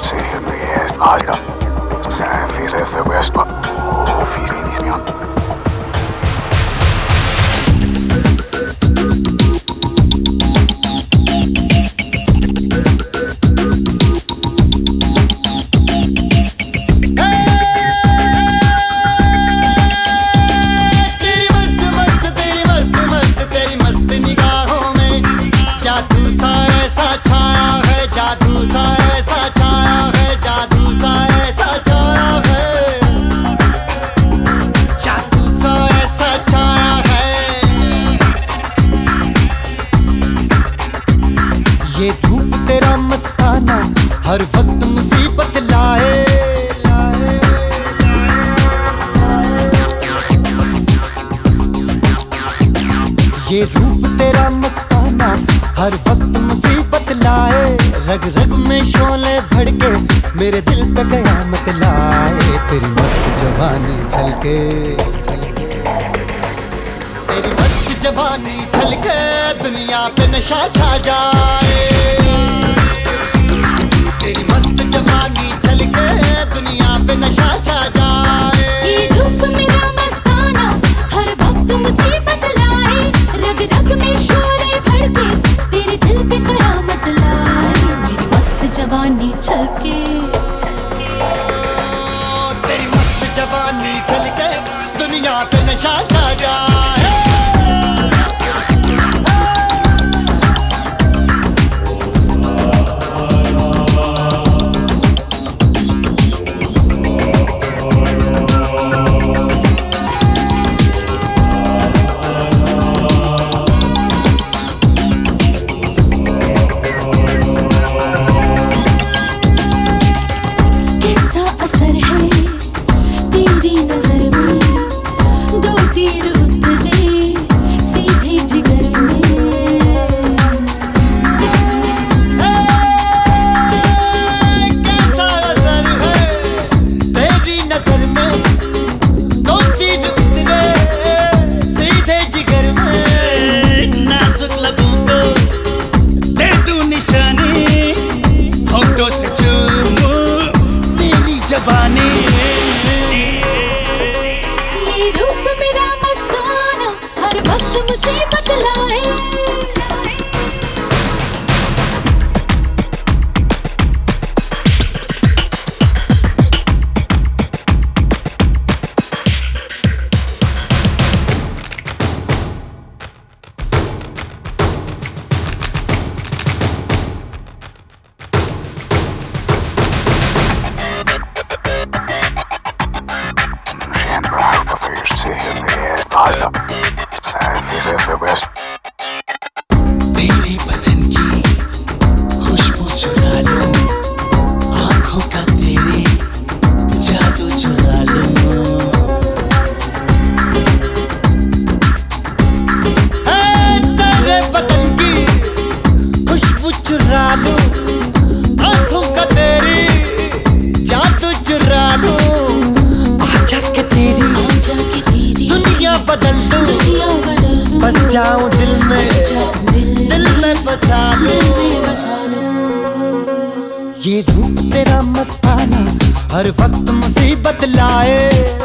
sehe mir erst mal wieder. Sein Fiese für Westbrook. Oh, wie wenig mir an. ये धूप तेरा मस्ताना हर वक्त मुसीबत लाए। ये रूप तेरा मस्ताना हर वक्त मुसीबत लाए। रग रग में शोले भड़के मेरे दिल पे कयामत लाए। तेरी मस्त जवानी झलके तेरी मस्त जवानी झलके दुनिया पे नशा छा जाए। तेरी मस्त जवानी झलके दुनिया पे नशा छा जाए। ये रूप मेरा मस्ताना हर वक्त मुसीबत लाए। रग रग में शोले भड़के तेरे दिल पे कयामत लाए। मेरी मस्त जवानी झलके तेरी मस्त जवानी झलके दुनिया पे नशा छा जाए। असर है तेरी नजर में, दो तीर उतरे सीधे जिगर में। कैसा असर है तेरी नजर में, दो तीर उतरे सीधे जिगर में। नाजुक लबों को दे दूं निशानी, होठों से चूमूं जवानी। ये रूप मेरा मस्ताना हर वक्त मुसीबत लाए। तेरे बदन की खुशबू चुरा लो, आंखों का तेरे जादू चुरा लो। तेरे बदन की खुशबू चुरा लो, आंखों का तेरी जादू चुरा लो। आजा के तेरी दुनिया बदल दो, बस जाऊं दिल में बसा लो। ये रूप तेरा मस्ताना हर वक्त मुसीबत लाए।